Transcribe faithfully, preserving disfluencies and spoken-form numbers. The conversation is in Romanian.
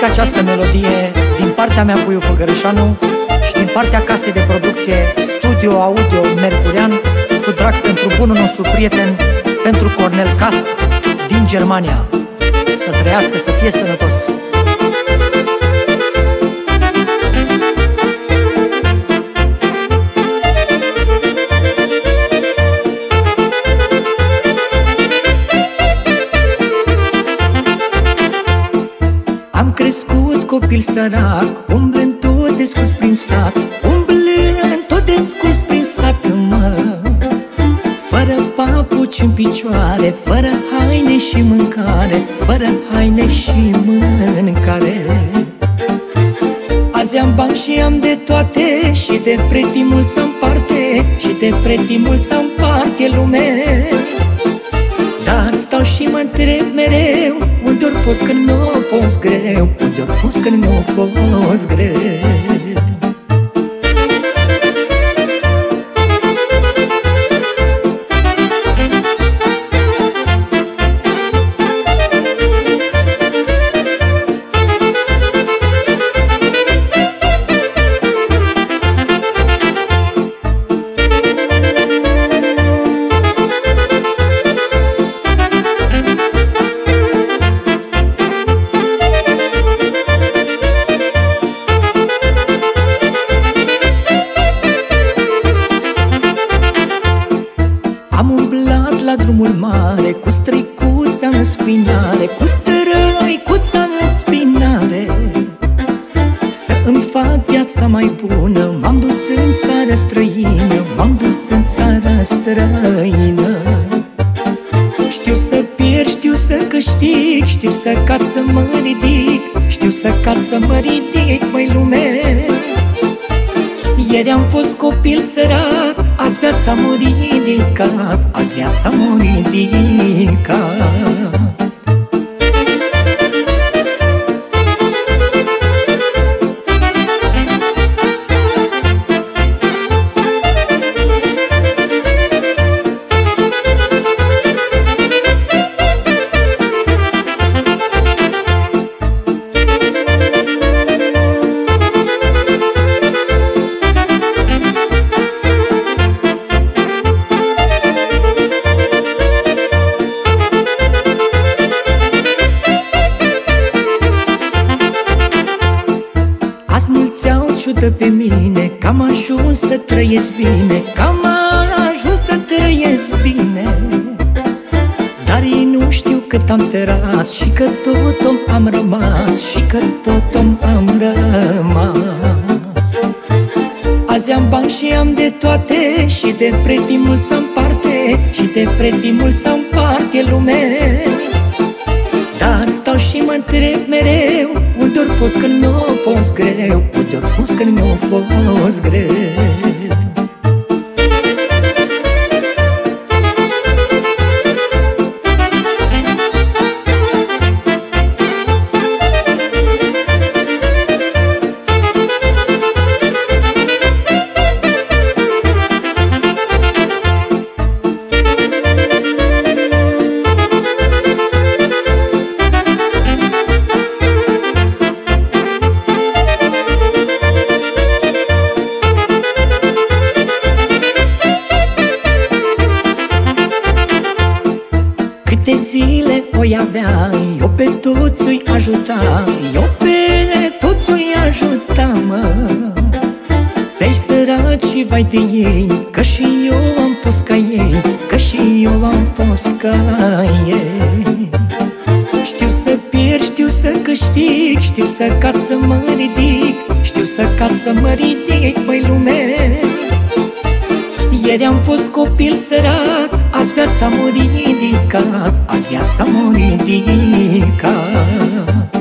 dedic această melodie din partea mea, Puiu Făgărășanu, și din partea casei de producție Studio Audio Mercurian, cu drag pentru bunul nostru prieten, pentru Cornel Cast din Germania. Să trăiască, să fie sănătos! Am crescut copil sărac, umblând tot descurs prin sat, umblând tot descurs prin sat, mă. Fără papuci în picioare, fără haine și mâncare, fără haine și mâncare. Azi am bani și am de toate, și de preti mulți am parte, și de preti mulți am parte, lume. Dar stau și mă întreb mereu, unde-or fost când mi-a fost greu, unde-or fost când mi-a fost greu. Am umblat la drumul mare, cu străicuța în spinare, cu străicuța în spinare. Să îmi fac viața mai bună, m-am dus în țară străină, m-am dus în țară străină. Știu să pierd, știu să câștig, știu să cad, să mă ridic, știu să cad, să mă ridic, măi lume. Ieri am fost copil sărac, azi viața m-a ridicat, azi viața m-a ridicat. Azi mulți au ciudă pe mine, că am ajuns să trăiesc bine, că am ajuns să trăiesc bine. Dar ei nu știu cât am tăras și că tot om am rămas, și că tot om am rămas. Azi am bani și am de toate, și de preti mulți am parte, și de preti mulți am parte, lume. Dar stau și mă întreb mereu, unde-or fost când mi-a fost greu, unde-or fost când mi-a fost greu. Câte zile oi avea, eu pe toți o-i ajuta, eu pe toți o-i ajuta, mă. Pe-ai săraci, vai de ei, că și eu am fost ca ei, că și eu am fost ca ei. Știu să pierd, știu să câștig, știu să cad, să mă ridic, știu să cad, să mă ridic, măi lume. Ieri am fost copil sărac, azi viața m-a ridicat, azi viața m-a ridicat.